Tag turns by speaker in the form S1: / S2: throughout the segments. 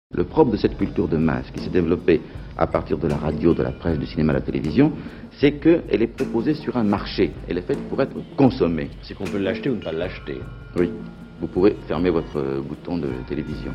S1: Le propre de cette culture de masse qui s'est développée à partir de la radio, de la presse, du cinéma, de la télévision, c'est qu'elle est proposée sur un marché. Elle est faite pour être consommée.
S2: C'est qu'on peut l'acheter ou ne pas l'acheter.
S1: Oui, vous pourrez fermer votre bouton de télévision.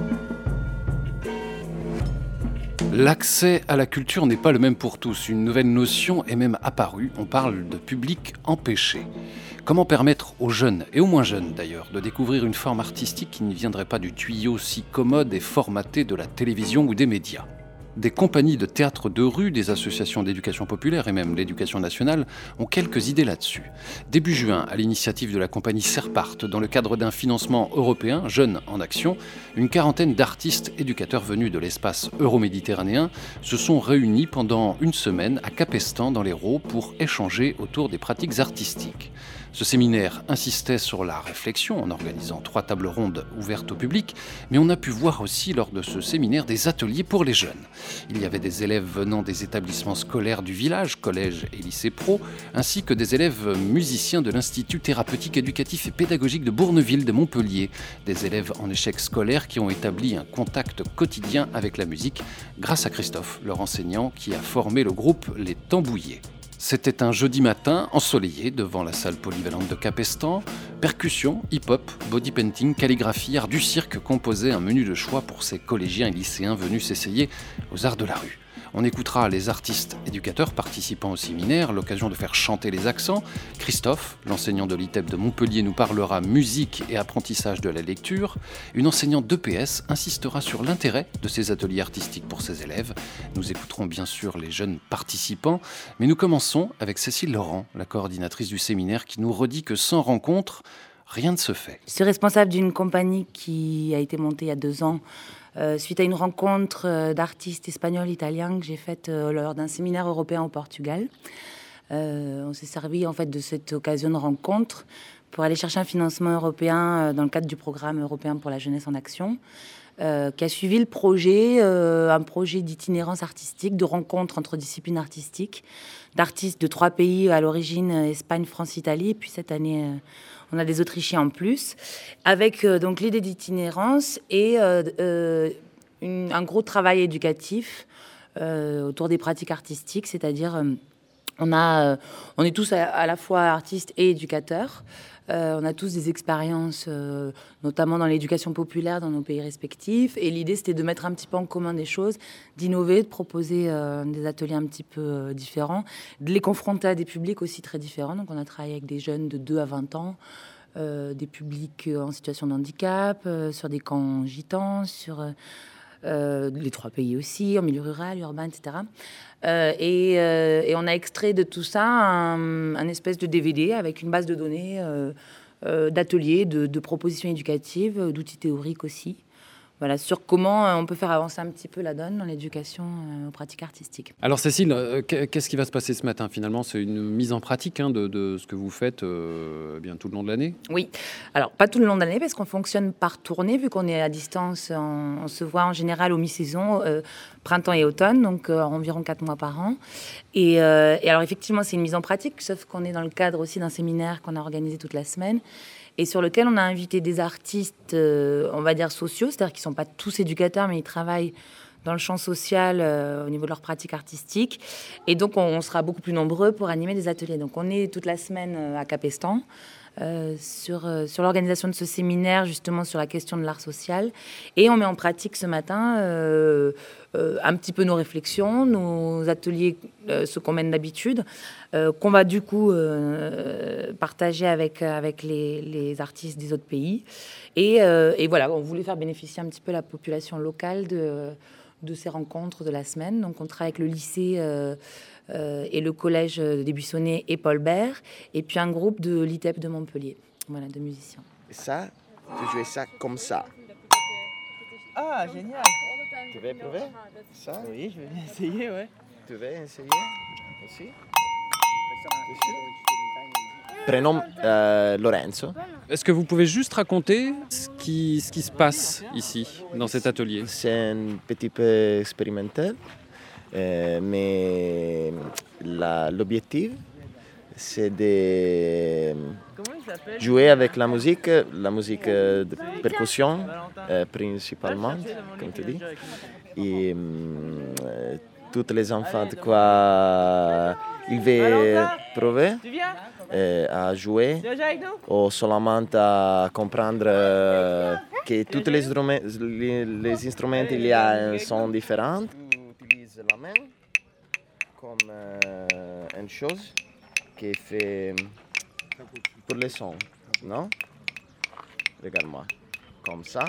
S3: L'accès à la culture n'est pas le même pour tous. Une nouvelle notion est même apparue. On parle de public empêché. Comment permettre aux jeunes, et aux moins jeunes d'ailleurs, de découvrir une forme artistique qui ne viendrait pas du tuyau si commode et formaté de la télévision ou des médias ? Des compagnies de théâtre de rue, des associations d'éducation populaire et même l'éducation nationale ont quelques idées là-dessus. Début juin, à l'initiative de la compagnie Serpart, dans le cadre d'un financement européen, Jeunes en Action, une quarantaine d'artistes éducateurs venus de l'espace euroméditerranéen se sont réunis pendant une semaine à Capestan dans l'Hérault pour échanger autour des pratiques artistiques. Ce séminaire insistait sur la réflexion en organisant 3 tables rondes ouvertes au public, mais on a pu voir aussi lors de ce séminaire des ateliers pour les jeunes. Il y avait des élèves venant des établissements scolaires du village, collège et lycée pro, ainsi que des élèves musiciens de l'Institut thérapeutique, éducatif et pédagogique de Bourneville de Montpellier, des élèves en échec scolaire qui ont établi un contact quotidien avec la musique grâce à Christophe, leur enseignant qui a formé le groupe Les Tambouillés. C'était un jeudi matin ensoleillé devant la salle polyvalente de Capestan. Percussion, hip-hop, body painting, calligraphie, art du cirque composaient un menu de choix pour ces collégiens et lycéens venus s'essayer aux arts de la rue. On écoutera les artistes éducateurs participant au séminaire, l'occasion de faire chanter les accents. Christophe, l'enseignant de l'ITEP de Montpellier, nous parlera musique et apprentissage de la lecture. Une enseignante d'EPS insistera sur l'intérêt de ces ateliers artistiques pour ses élèves. Nous écouterons bien sûr les jeunes participants, mais nous commençons avec Cécile Laurent, la coordinatrice du séminaire, qui nous redit que sans rencontre, rien ne se fait.
S4: Je suis responsable d'une compagnie qui a été montée il y a 2 ans suite à une rencontre d'artistes espagnols, italiens que j'ai faite lors d'un séminaire européen au Portugal. On s'est servi en fait de cette occasion de rencontre pour aller chercher un financement européen dans le cadre du programme européen pour la jeunesse en action, qui a suivi le projet, un projet d'itinérance artistique, de rencontre entre disciplines artistiques, d'artistes de 3 pays à l'origine, Espagne, France, Italie, et puis cette année... on a des Autrichiens en plus, avec donc l'idée d'itinérance et un gros travail éducatif autour des pratiques artistiques, c'est-à-dire on est tous à la fois artistes et éducateurs. On a tous des expériences, notamment dans l'éducation populaire dans nos pays respectifs. Et l'idée, c'était de mettre un petit peu en commun des choses, d'innover, de proposer des ateliers un petit peu différents, de les confronter à des publics aussi très différents. Donc, on a travaillé avec des jeunes de 2 à 20 ans, des publics en situation de handicap, sur des camps gitans, sur les 3 pays aussi, en milieu rural, urbain, etc. Et on a extrait de tout ça un espèce de DVD avec une base de données d'ateliers, de propositions éducatives, d'outils théoriques aussi. Voilà, sur comment on peut faire avancer un petit peu la donne dans l'éducation aux pratiques artistiques.
S3: Alors Cécile, qu'est-ce qui va se passer ce matin finalement ? C'est une mise en pratique de ce que vous faites bien tout le long de l'année ?
S4: Oui, alors pas tout le long de l'année parce qu'on fonctionne par tournée, vu qu'on est à distance, on se voit en général au mi-saison, printemps et automne, donc environ 4 mois par an. Et alors effectivement, c'est une mise en pratique, sauf qu'on est dans le cadre aussi d'un séminaire qu'on a organisé toute la semaine, et sur lequel on a invité des artistes, on va dire sociaux, c'est-à-dire qu'ils ne sont pas tous éducateurs, mais ils travaillent dans le champ social au niveau de leur pratique artistique. Et donc, on sera beaucoup plus nombreux pour animer des ateliers. Donc, on est toute la semaine à Capestan sur l'organisation de ce séminaire, justement sur la question de l'art social. Et on met en pratique ce matin un petit peu nos réflexions, nos ateliers, ce qu'on mène d'habitude, qu'on va du coup partager avec les artistes des autres pays. Et voilà, on voulait faire bénéficier un petit peu la population locale de ces rencontres de la semaine. Donc on travaille avec le lycée et le collège des Buissonnets et Paul Bert, et puis un groupe de l'ITEP de Montpellier, voilà, de musiciens.
S5: Et ça, tu jouais ça comme ça.
S6: Ah, génial.
S5: Tu veux prouver ça?
S6: Oui, je vais bien essayer, ouais.
S5: Tu veux essayer aussi? Prénom Lorenzo.
S3: Est-ce que vous pouvez juste raconter ce qui se passe ici, dans cet atelier ?
S5: C'est un petit peu expérimental, mais l'objectif, c'est de
S6: Comment il s'appelle?
S5: jouer avec la musique de percussion principalement, comme tu dis. Et tous les enfants, quoi, ils veulent prouver
S6: Tu viens?
S5: à jouer
S6: Tu viens jouer avec nous?
S5: ou seulement à comprendre que tous les instruments il y a un son différent. Tu utilises la main comme une chose qui fait pour les sons, non? Regarde-moi, comme ça.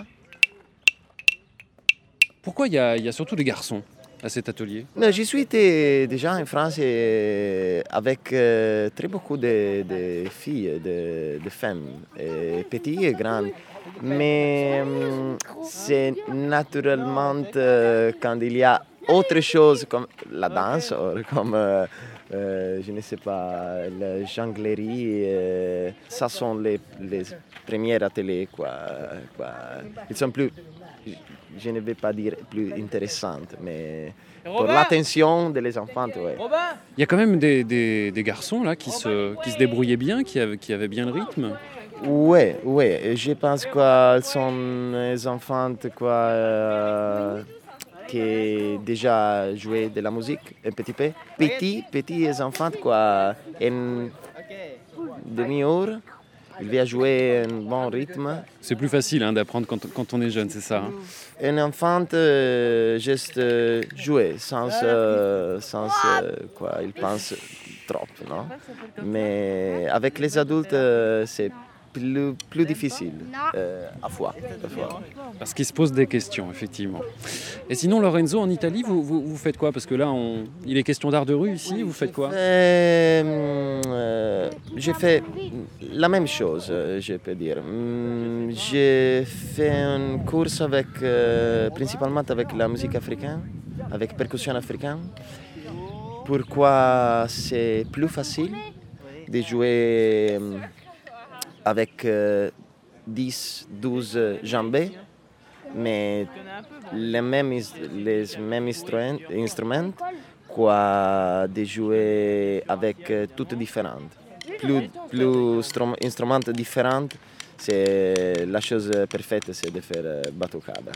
S3: Pourquoi il y a surtout des garçons à cet atelier?
S5: Mais je suis déjà en France avec très beaucoup de filles, de femmes, petites et grandes. Mais c'est naturellement quand il y a autre chose comme la danse, comme je ne sais pas, la jonglerie, ça sont les premiers ateliers. Quoi. Ils sont plus, je ne vais pas dire plus intéressantes, mais pour l'attention des enfants, ouais.
S6: Robin!
S3: Il y a quand même des garçons là qui se débrouillaient bien, qui avaient bien le rythme.
S5: Oui, je pense qu'ils sont des enfants qui déjà joué de la musique un petit peu. Petits enfants, une demi-heure, ils vont jouer un bon rythme.
S3: C'est plus facile d'apprendre quand on est jeune, c'est ça. Hein.
S5: Un enfant juste jouer sans il pense trop, non? Mais avec les adultes, c'est plus difficile à fois.
S3: Parce qu'ils se posent des questions, effectivement. Et sinon, Lorenzo, en Italie, vous faites quoi? Parce que là, il est question d'art de rue ici, vous faites quoi?
S5: J'ai fait la même chose, je peux dire. J'ai fait une course principalement avec la musique africaine, avec percussion africaine. Pourquoi c'est plus facile de jouer avec 10, 12 jambes, mais les mêmes instruments, quoi, de jouer avec toutes différentes. Plus instruments différents, c'est la chose parfaite, c'est de faire batucada.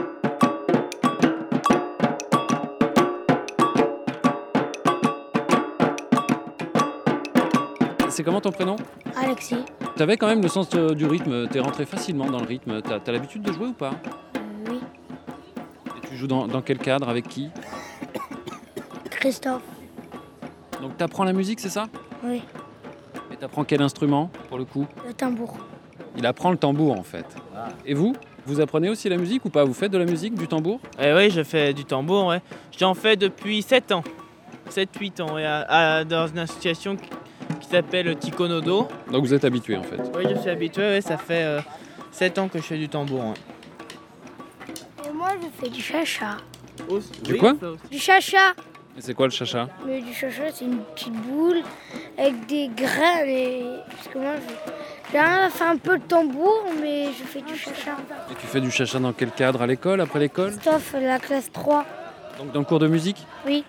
S3: C'est comment ton prénom?
S7: Alexis.
S3: Tu avais quand même le sens du rythme, tu es rentré facilement dans le rythme. Tu as l'habitude de jouer ou pas?
S7: Oui.
S3: Et tu joues dans quel cadre, avec qui?
S7: Christophe.
S3: Donc tu apprends la musique, c'est ça?
S7: Oui.
S3: Et tu apprends quel instrument pour le coup?
S7: Le tambour.
S3: Il apprend le tambour en fait. Et vous apprenez aussi la musique ou pas? Vous faites de la musique, du tambour?
S6: Oui, je fais du tambour, ouais. J'en fais depuis 7 ans. 7-8 ans, ouais, dans une association qui s'appelle Tikonodo.
S3: Donc vous êtes habitué en fait?
S6: Oui, je suis habitué, ouais, ça fait 7 ans que je fais du tambour. Ouais.
S7: Et moi, je fais du chacha.
S3: Du quoi?
S7: Du chacha.
S3: Et c'est quoi le chacha?
S7: Mais du chacha, c'est une petite boule avec des graines. Parce que moi, j'ai rien à faire un peu le tambour, mais je fais du chacha.
S3: Et tu fais du chacha dans quel cadre? À l'école, après l'école?
S7: Christophe, la classe 3.
S3: Donc dans le cours de musique?
S7: Oui.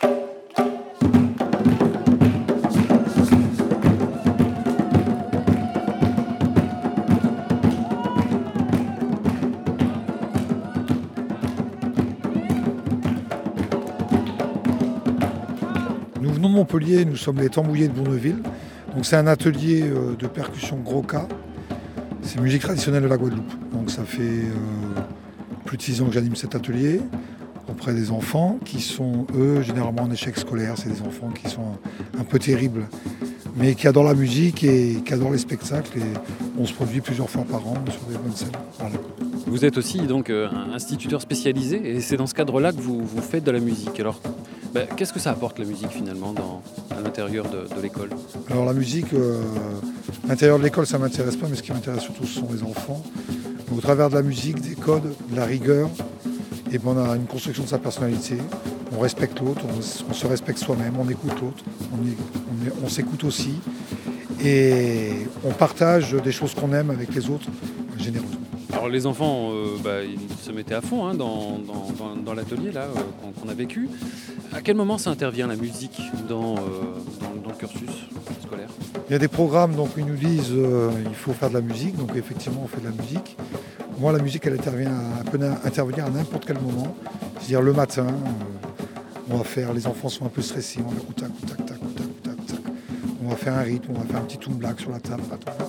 S8: Nous venons de Montpellier, nous sommes les Tambouillés de Bourneville. Donc c'est un atelier de percussion Groka. C'est musique traditionnelle de la Guadeloupe. Donc ça fait plus de 6 ans que j'anime cet atelier auprès des enfants qui sont, eux, généralement en échec scolaire. C'est des enfants qui sont un peu terribles, mais qui adorent la musique et qui adorent les spectacles. Et on se produit plusieurs fois par an sur des bonnes scènes. Voilà.
S3: Vous êtes aussi donc un instituteur spécialisé et c'est dans ce cadre-là que vous faites de la musique. Alors, qu'est-ce que ça apporte la musique finalement à l'intérieur de l'école?
S8: Alors la musique, à l'intérieur de l'école, ça ne m'intéresse pas, mais ce qui m'intéresse surtout, ce sont les enfants. Au travers de la musique, des codes, de la rigueur, et on a une construction de sa personnalité. On respecte l'autre, on se respecte soi-même, on écoute l'autre, on s'écoute aussi. Et on partage des choses qu'on aime avec les autres généreusement.
S3: Alors les enfants, ils se mettaient à fond dans l'atelier là qu'on a vécu. À quel moment ça intervient la musique dans le cursus? scolaire?
S8: Il y a des programmes, donc ils nous disent il faut faire de la musique, donc effectivement on fait de la musique. Moi la musique elle peut intervenir à n'importe quel moment, c'est-à-dire le matin, on va faire, les enfants sont un peu stressés, on va faire tac, tac, tac, tac, tac, tac. On va faire un rythme, on va faire un petit toum-black sur la table,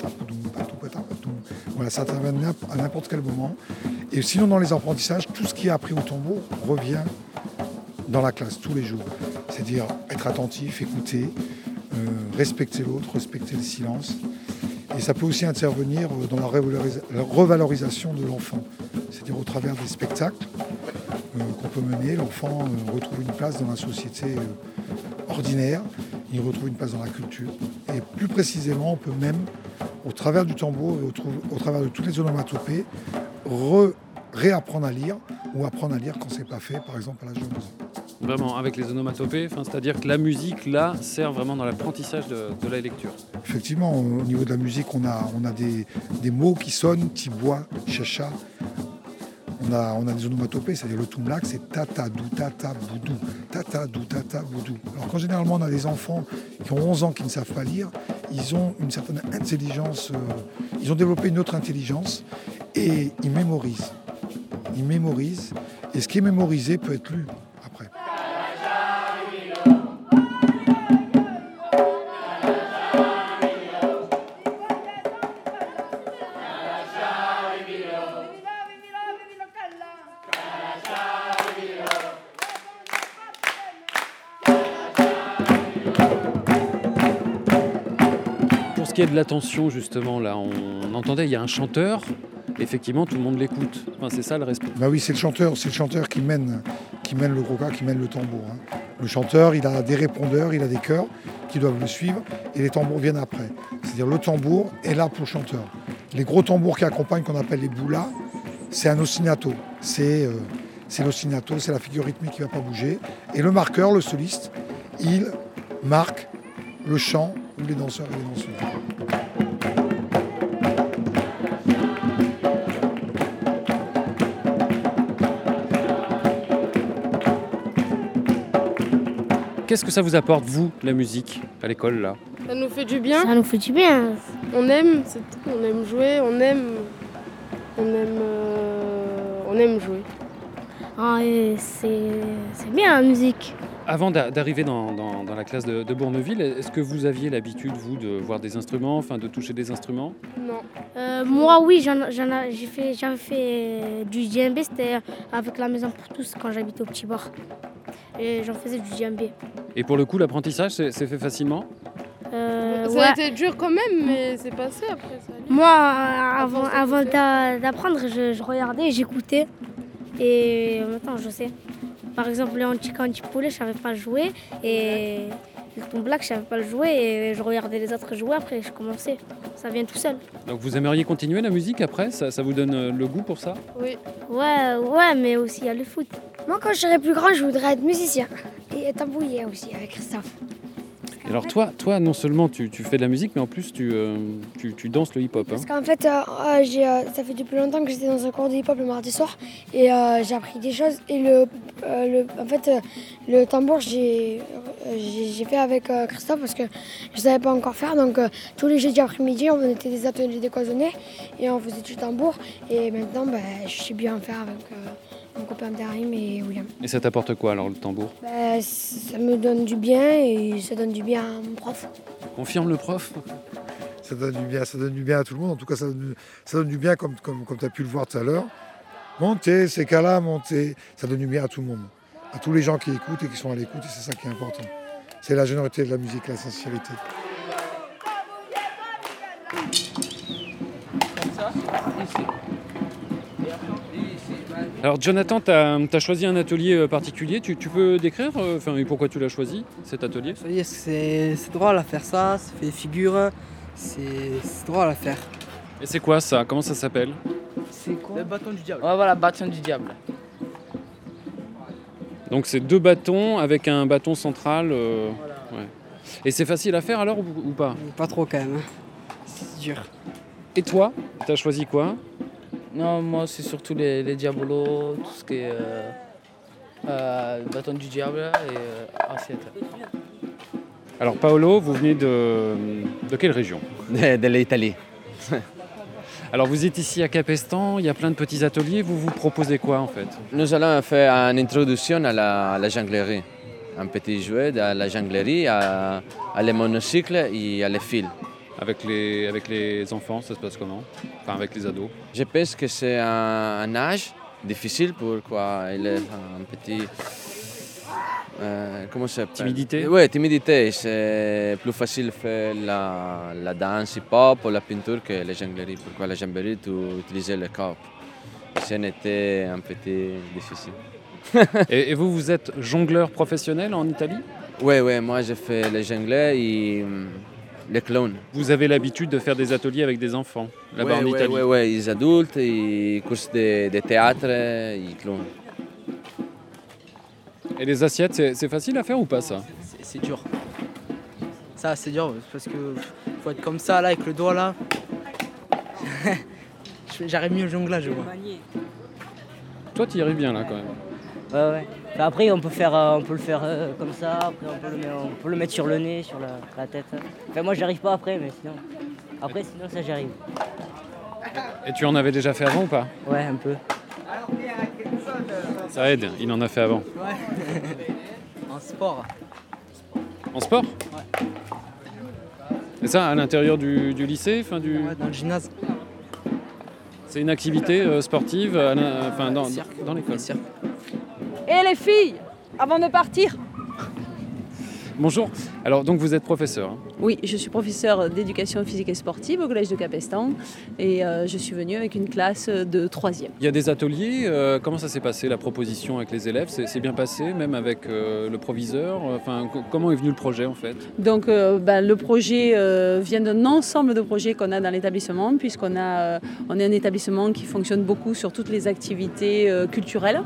S8: voilà, ça intervient à n'importe quel moment. Et sinon dans les apprentissages, tout ce qui est appris au tambour revient dans la classe tous les jours, c'est-à-dire être attentif, écouter, respecter l'autre, respecter le silence. Et ça peut aussi intervenir dans la revalorisation de l'enfant, c'est-à-dire au travers des spectacles qu'on peut mener. L'enfant retrouve une place dans la société ordinaire, il retrouve une place dans la culture. Et plus précisément, on peut même, au travers du tambour et au travers de toutes les onomatopées, réapprendre à lire ou apprendre à lire quand c'est pas fait, par exemple à l'âge de 11 ans.
S3: Vraiment, avec les onomatopées, c'est-à-dire que la musique, là, sert vraiment dans l'apprentissage de la lecture.
S8: Effectivement, au niveau de la musique, on a des mots qui sonnent, tibois, chacha. On a des onomatopées, c'est-à-dire le toumlac, c'est tata, dou, tata, boudou, tata, dou, tata, boudou. Alors quand généralement on a des enfants qui ont 11 ans qui ne savent pas lire, ils ont une certaine intelligence, ils ont développé une autre intelligence et ils mémorisent. Ils mémorisent, et ce qui est mémorisé peut être lu après.
S3: Pour ce qui est de l'attention, justement, là, on entendait, il y a un chanteur, effectivement, tout le monde l'écoute. Enfin, c'est ça le respect.
S8: Bah oui, c'est le chanteur qui mène le gros-cas, qui mène le tambour. Hein. Le chanteur, il a des répondeurs, il a des chœurs qui doivent le suivre et les tambours viennent après. C'est-à-dire le tambour est là pour le chanteur. Les gros tambours qui accompagnent, qu'on appelle les boulas, c'est un ostinato. C'est l'ostinato, c'est la figure rythmique qui ne va pas bouger. Et le marqueur, le soliste, il marque le chant ou les danseurs et les danseuses.
S3: Qu'est-ce que ça vous apporte, vous, la musique, à l'école, là?
S9: Ça nous fait du bien.
S7: Ça nous fait du bien.
S9: On aime, c'est tout. On aime jouer, on aime jouer.
S7: Ah, et c'est bien la musique.
S3: Avant d'arriver dans la classe de Bourneville, est-ce que vous aviez l'habitude, vous, de voir des instruments, enfin de toucher des instruments?
S9: Non.
S7: Moi, oui, j'avais fait du djembé, c'était avec la maison pour tous quand j'habitais au Petit Bord. Et j'en faisais du djembé.
S3: Et pour le coup, l'apprentissage, c'est fait facilement?
S9: Ça a été dur quand même, mais c'est passé après. Ça allait.
S7: Moi, avant d'apprendre, je regardais, j'écoutais. Et maintenant, je sais. Par exemple, le anti-poulet, je ne savais pas jouer. Et le tomblac, je ne savais pas le jouer. Et je regardais les autres jouer, après je commençais. Ça vient tout seul.
S3: Donc vous aimeriez continuer la musique après? Ça vous donne le goût pour ça?
S9: Oui.
S7: Ouais, mais aussi il y a le foot.
S10: Moi, quand je serai plus grand, je voudrais être musicien. Et tambouiller aussi, avec Christophe.
S3: Et alors toi, non seulement tu fais de la musique, mais en plus tu danses le hip-hop. Hein.
S10: Parce qu'en fait, ça fait depuis longtemps que j'étais dans un cours de hip-hop le mardi soir. Et j'ai appris des choses. Et le tambour, j'ai fait avec Christophe parce que je ne savais pas encore faire. Donc tous les jeudis après-midi, on était des ateliers décloisonnés. Et on faisait du tambour. Et maintenant, je sais bien faire avec mon copain Darim et William.
S3: Et ça t'apporte quoi alors le tambour?
S10: Ça me donne du bien et ça donne du bien à mon prof.
S3: Confirme le prof?
S8: Ça donne du bien à tout le monde. En tout cas, ça donne du bien comme tu as pu le voir tout à l'heure. Monter, c'est qu'à là, monter. Ça donne du bien à tout le monde. À tous les gens qui écoutent et qui sont à l'écoute. Et c'est ça qui est important. C'est la générosité de la musique, la sincérité.
S3: Alors Jonathan, tu as choisi un atelier particulier, tu peux décrire et pourquoi tu l'as choisi, cet atelier?
S11: C'est drôle à faire ça fait des figures, c'est drôle à faire.
S3: Et c'est quoi ça? Comment ça s'appelle?
S11: C'est quoi? Le bâton du diable.
S6: Ouais, voilà, bâton du diable.
S3: Donc c'est 2 bâtons avec un bâton central.
S11: Voilà.
S3: Ouais. Et c'est facile à faire alors ou pas?
S11: Pas trop quand même, c'est dur.
S3: Et toi, tu as choisi quoi?
S6: Non, moi c'est surtout les diabolos, tout ce qui est bâton du diable et assiette.
S3: Alors Paolo, vous venez de quelle région?
S12: De l'Italie.
S3: Alors vous êtes ici à Capestan, il y a plein de petits ateliers, vous proposez quoi en fait?
S12: Nous allons faire une introduction à la jonglerie. Un petit jouet à la jonglerie, à les monocycles et à les fils.
S3: Avec les enfants, ça se passe comment? Enfin avec les ados?
S12: Je pense que c'est un âge difficile pour quoi il est un petit... comment ça s'appelle?
S3: Timidité?
S12: Oui, timidité. C'est plus facile de faire la danse hip-hop ou la peinture que la jonglerie. Pourquoi la jonglerie, tu utilisais le corps. C'était un petit difficile.
S3: Et vous êtes jongleur professionnel en Italie?
S12: Oui, moi je fais le jongleur et le clown.
S3: Vous avez l'habitude de faire des ateliers avec des enfants là-bas en Italie?
S12: Oui, les adultes, les cours de théâtre et clown.
S3: Et les assiettes, c'est facile à faire ou pas ça?
S11: C'est dur. Ça, c'est dur parce que faut être comme ça là avec le doigt là. J'arrive mieux au jonglage.
S3: Toi, tu y arrives bien là quand même.
S13: Ouais. Après, on peut le faire comme ça. Après, on peut le mettre sur le nez, sur la tête. Enfin, moi, j'arrive pas après, mais sinon. Après, sinon, ça, j'y arrive.
S3: Et tu en avais déjà fait avant ou pas?
S13: Ouais, un peu.
S3: Ça aide, il en a fait avant.
S11: Ouais. En sport.
S3: En sport?
S11: Ouais.
S3: Et ça, à l'intérieur du lycée,
S11: Ouais, dans le gymnase.
S3: C'est une activité sportive dans l'école.
S14: Et les filles, avant de partir?
S3: Bonjour, alors donc vous êtes professeur?
S14: Oui, je suis professeure d'éducation physique et sportive au collège de Capestan et je suis venue avec une classe de 3e.
S3: Il y a des ateliers, comment ça s'est passé la proposition avec les élèves? C'est bien passé, même avec le proviseur? Comment est venu le projet en fait?
S14: Donc le projet vient d'un ensemble de projets qu'on a dans l'établissement puisqu'on est un établissement qui fonctionne beaucoup sur toutes les activités culturelles.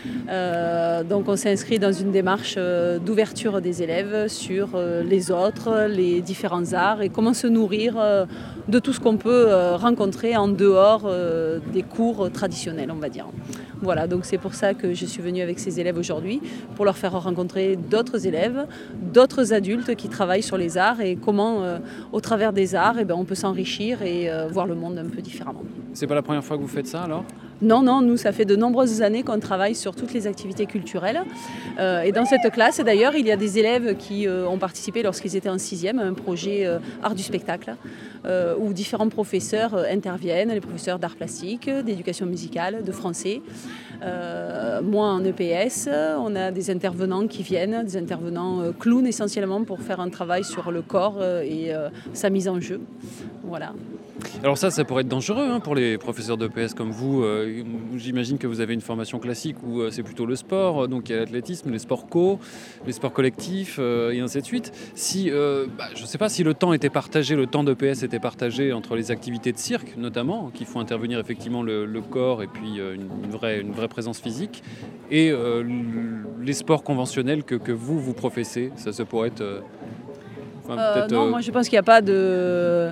S14: Donc on s'est inscrit dans une démarche d'ouverture des élèves sur les autres, les différents arts et comment se nourrir de tout ce qu'on peut rencontrer en dehors des cours traditionnels, on va dire. Voilà, donc c'est pour ça que je suis venue avec ces élèves aujourd'hui, pour leur faire rencontrer d'autres élèves, d'autres adultes qui travaillent sur les arts et comment, au travers des arts, on peut s'enrichir et voir le monde un peu différemment.
S3: C'est pas la première fois que vous faites ça alors?
S14: Non, nous, ça fait de nombreuses années qu'on travaille sur toutes les activités culturelles. Et dans cette classe, d'ailleurs, il y a des élèves qui ont participé lorsqu'ils étaient en 6e à un projet art du spectacle, où différents professeurs interviennent, les professeurs d'art plastique, d'éducation musicale, de français. Moi, en EPS, on a des intervenants qui viennent, des intervenants clowns essentiellement pour faire un travail sur le corps et sa mise en jeu. Voilà.
S3: Alors ça pourrait être dangereux pour les professeurs d'EPS comme vous. J'imagine que vous avez une formation classique où c'est plutôt le sport, donc il y a l'athlétisme, les sports co, les sports collectifs et ainsi de suite. Si, je ne sais pas si le temps était partagé, le temps d'EPS était partagé entre les activités de cirque notamment, qui font intervenir effectivement le corps et puis une vraie présence physique, et les sports conventionnels que vous professez. Ça pourrait être...
S14: non, moi je pense qu'il n'y a pas de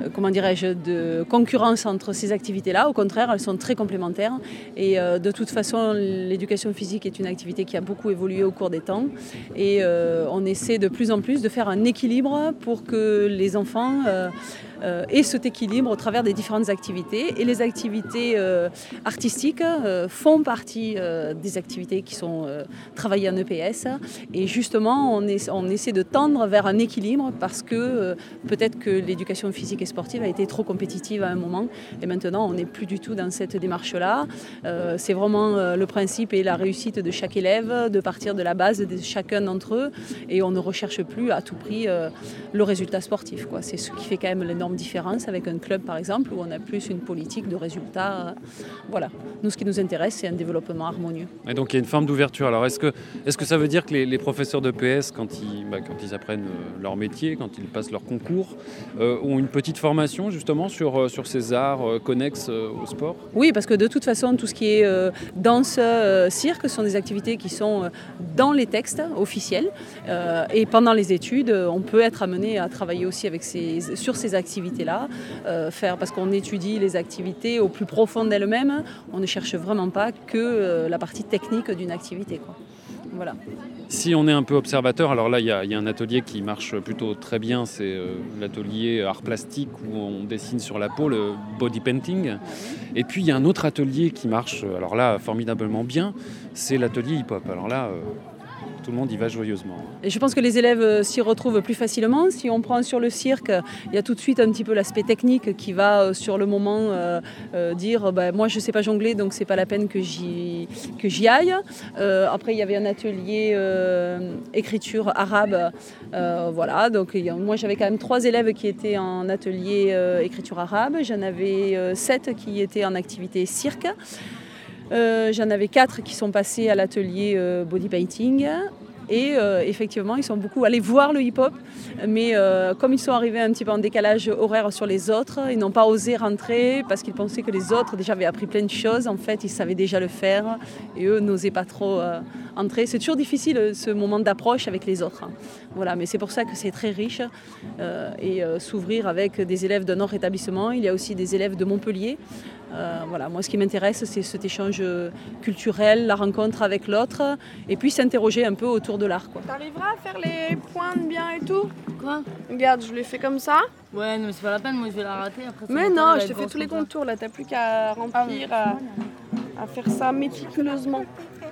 S14: concurrence entre ces activités-là. Au contraire, elles sont très complémentaires. Et de toute façon, l'éducation physique est une activité qui a beaucoup évolué au cours des temps. Et on essaie de plus en plus de faire un équilibre pour que les enfants aient cet équilibre au travers des différentes activités. Et les activités artistiques font partie des activités qui sont travaillées en EPS. Et justement, on essaie de tendre vers un équilibre parce que peut-être que l'éducation physique et sportive a été trop compétitive à un moment et maintenant on n'est plus du tout dans cette démarche-là. C'est vraiment le principe et la réussite de chaque élève de partir de la base de chacun d'entre eux et on ne recherche plus à tout prix le résultat sportif, quoi. C'est ce qui fait quand même l'énorme différence avec un club par exemple où on a plus une politique de résultats. Voilà. Nous, ce qui nous intéresse, c'est un développement harmonieux.
S3: Et donc il y a une forme d'ouverture. Alors est-ce que ça veut dire que les professeurs d'EPS, quand ils apprennent leur métier, quand ils passent leur concours, ont une petite formation justement sur ces arts connexes au sport?
S14: Oui, parce que de toute façon, tout ce qui est danse, cirque, sont des activités qui sont dans les textes officiels. Et pendant les études, on peut être amené à travailler aussi sur ces activités activités-là, parce qu'on étudie les activités au plus profond d'elles-mêmes. On ne cherche vraiment pas que la partie technique d'une activité, quoi. Voilà.
S3: Si on est un peu observateur, alors là il y a un atelier qui marche plutôt très bien, c'est l'atelier art plastique où on dessine sur la peau, le body painting. Et puis il y a un autre atelier qui marche, alors là formidablement bien, c'est l'atelier hip-hop. Alors là, tout le monde y va joyeusement.
S14: Et je pense que les élèves s'y retrouvent plus facilement. Si on prend sur le cirque, il y a tout de suite un petit peu l'aspect technique qui va sur le moment dire moi je ne sais pas jongler donc c'est pas la peine que j'y aille. Après il y avait un atelier écriture arabe. Voilà, donc moi j'avais quand même 3 élèves qui étaient en atelier écriture arabe. J'en avais 7 qui étaient en activité cirque. J'en avais 4 qui sont passés à l'atelier body painting et effectivement ils sont beaucoup allés voir le hip-hop mais comme ils sont arrivés un petit peu en décalage horaire sur les autres, ils n'ont pas osé rentrer parce qu'ils pensaient que les autres déjà avaient appris plein de choses. En fait ils savaient déjà le faire et eux n'osaient pas trop entrer. C'est toujours difficile ce moment d'approche avec les autres. Voilà, mais c'est pour ça que c'est très riche et s'ouvrir avec des élèves d'un autre établissement. Il y a aussi des élèves de Montpellier. Voilà, moi ce qui m'intéresse c'est cet échange culturel, la rencontre avec l'autre et puis s'interroger un peu autour de l'art.
S9: T'arriveras à faire les pointes bien et tout?
S15: Quoi?
S9: Regarde, je l'ai fait comme ça.
S15: Ouais, non mais c'est pas la peine, moi je vais la rater après.
S9: Mais non, je t'ai fait tous les contours là, t'as plus qu'à remplir, à faire ça méticuleusement.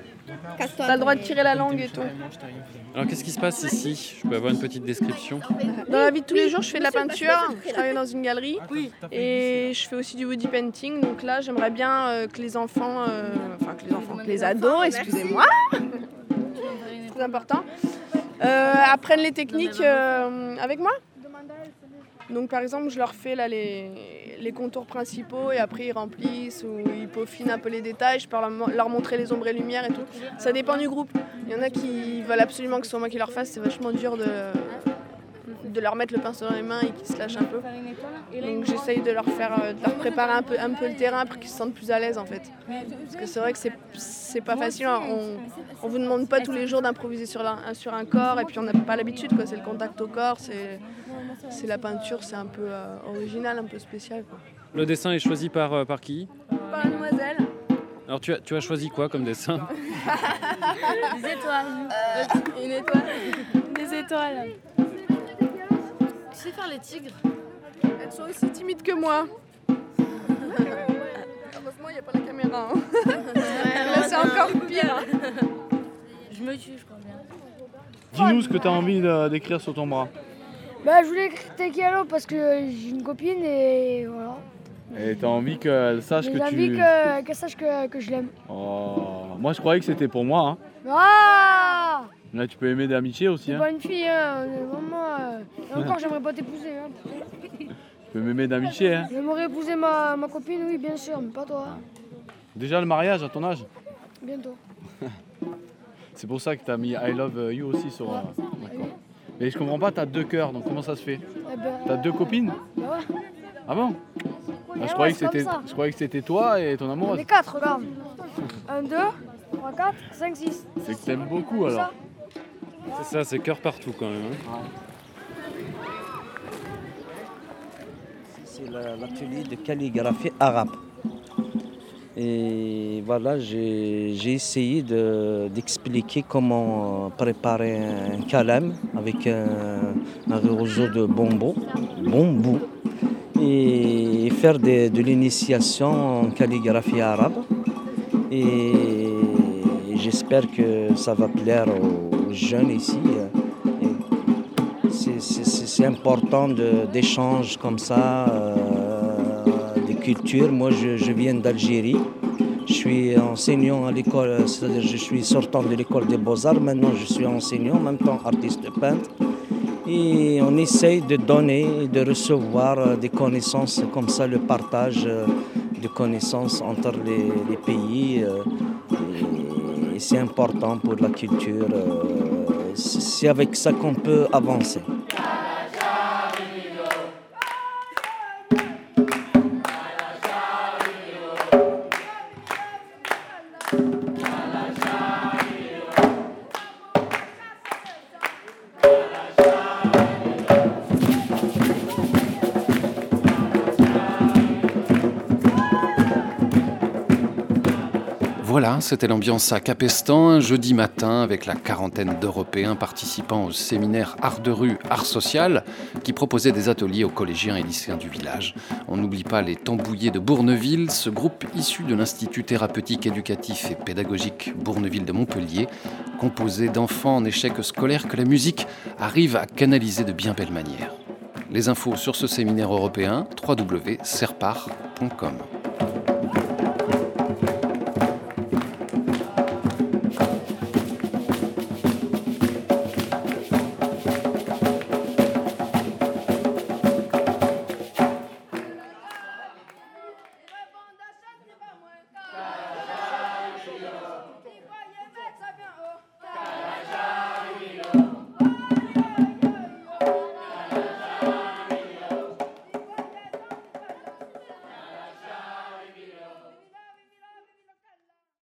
S9: T'as le droit de tirer la langue et tout.
S3: Alors qu'est-ce qui se passe ici? Je peux avoir une petite description?
S9: Dans la vie de tous les jours, je fais de la peinture, je travaille dans une galerie et je fais aussi du body painting. Donc là, j'aimerais bien que les enfants, que les ados, excusez-moi, c'est très important, apprennent les techniques avec moi. Donc par exemple, je leur fais là, les contours principaux et après ils remplissent ou ils peaufinent un peu les détails. Je peux leur montrer les ombres et lumières et tout. Ça dépend du groupe. Il y en a qui veulent absolument que ce soit moi qui leur fasse. C'est vachement dur de leur mettre le pinceau dans les mains et qu'ils se lâchent un peu. Donc j'essaye de leur préparer un peu le terrain pour qu'ils se sentent plus à l'aise en fait. Parce que c'est vrai que c'est pas facile. On vous demande pas tous les jours d'improviser sur un corps et puis on n'a pas l'habitude quoi. C'est le contact au corps, c'est la peinture, c'est un peu original, un peu spécial quoi.
S3: Le dessin est choisi par qui?
S9: Par Mademoiselle.
S3: Alors tu as choisi quoi comme dessin?
S15: Des étoiles.
S9: Une étoile. Des étoiles.
S15: Tu sais faire les tigres?
S9: Elles sont aussi timides que moi. Heureusement, il n'y a pas la caméra. Hein. Là, c'est encore pire.
S15: Je me tue, je crois bien.
S16: Dis-nous ce que tu as envie d'écrire sur ton bras.
S10: Bah, je voulais écrire Tekialo parce que j'ai une copine et voilà.
S16: Et tu as envie qu'elle sache
S10: J'ai
S16: que
S10: envie qu'elle sache que je l'aime.
S16: Oh, moi, je croyais que c'était pour moi. Hein.
S10: Ah!
S16: Là, tu peux aimer d'amitié aussi.
S10: C'est
S16: Hein.
S10: pas une fille, hein. Vraiment. Et encore, j'aimerais pas t'épouser. Hein.
S16: Tu peux m'aimer d'amitié. Hein.
S10: J'aimerais épouser ma copine, oui, bien sûr, mais pas toi.
S16: Déjà le mariage à ton âge?
S10: Bientôt.
S16: C'est pour ça que tu as mis I love you aussi sur... D'accord. Mais je comprends pas, tu as 2 cœurs, donc comment ça se fait? Tu as 2 copines?
S10: Bah ouais.
S16: Ah bon? Je croyais que c'était toi et ton amoureuse.
S10: On est 4, regarde. 1, 2, 3, 4, 5, 6.
S16: C'est que t'aimes beaucoup alors.
S3: C'est ça, c'est cœur partout quand même. Hein.
S17: C'est l'atelier de calligraphie arabe. Et voilà, j'ai essayé d'expliquer comment préparer un kalam avec un réseau de bambou et faire de l'initiation en calligraphie arabe. Et j'espère que ça va plaire aux jeunes ici. C'est important d'échanger comme ça. Des cultures. Moi, je viens d'Algérie. Je suis enseignant à l'école, c'est-à-dire je suis sortant de l'école des Beaux-Arts. Maintenant, je suis enseignant, en même temps artiste peintre. Et on essaye de donner et de recevoir des connaissances, comme ça, le partage de connaissances entre les pays. Et c'est important pour la culture. C'est avec ça qu'on peut avancer.
S3: Voilà, c'était l'ambiance à Capestan, un jeudi matin avec la quarantaine d'Européens participant au séminaire Art de rue, Art social, qui proposait des ateliers aux collégiens et lycéens du village. On n'oublie pas les Tambouillés de Bourneville, ce groupe issu de l'Institut thérapeutique, éducatif et pédagogique Bourneville de Montpellier, composé d'enfants en échec scolaire que la musique arrive à canaliser de bien belle manière. Les infos sur ce séminaire européen, www.serpar.com.